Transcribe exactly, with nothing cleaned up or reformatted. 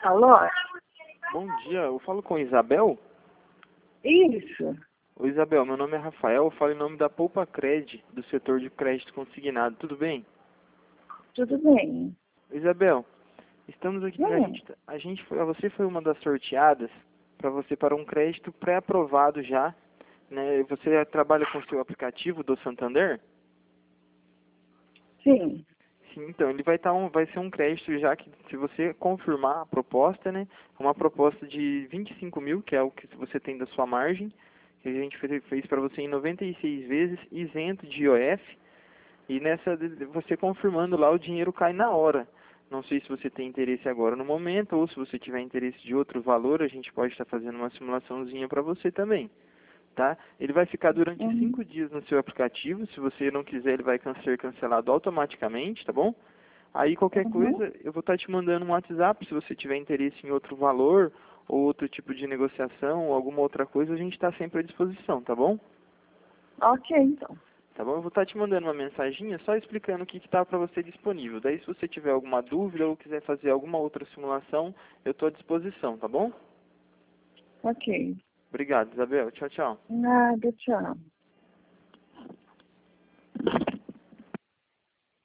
Alô? Bom dia, eu falo com Isabel? Isso. Oi Isabel, meu nome é Rafael, eu falo em nome da Poupa Cred, do setor de crédito consignado, tudo bem? Tudo bem. Isabel, estamos aqui, a Hum, gente, a gente foi, você foi uma das sorteadas para você para um crédito pré-aprovado já, né? Você trabalha com o seu aplicativo do Santander? sim. Sim, então ele vai estar um, vai ser um crédito já que se você confirmar a proposta, né? Uma proposta de vinte e cinco mil, que é o que você tem da sua margem, que a gente fez, fez para você em noventa e seis vezes, isento de I O F, e nessa você confirmando lá o dinheiro cai na hora. Não sei se você tem interesse agora no momento, ou se você tiver interesse de outro valor, a gente pode estar fazendo uma simulaçãozinha para você também. Tá? Ele vai ficar durante Uhum. cinco dias no seu aplicativo. Se você não quiser, ele vai can- ser cancelado automaticamente, tá bom? Aí qualquer Uhum. coisa, eu vou estar te mandando um WhatsApp. Se você tiver interesse em outro valor ou outro tipo de negociação ou alguma outra coisa, a gente está sempre à disposição, tá bom? Ok, então. Tá bom? Eu vou estar te mandando uma mensaginha só explicando o que está para você disponível. Daí, se você tiver alguma dúvida ou quiser fazer alguma outra simulação, eu estou à disposição, tá bom? Ok. Obrigado, Isabel. Tchau, tchau. Nada, tchau.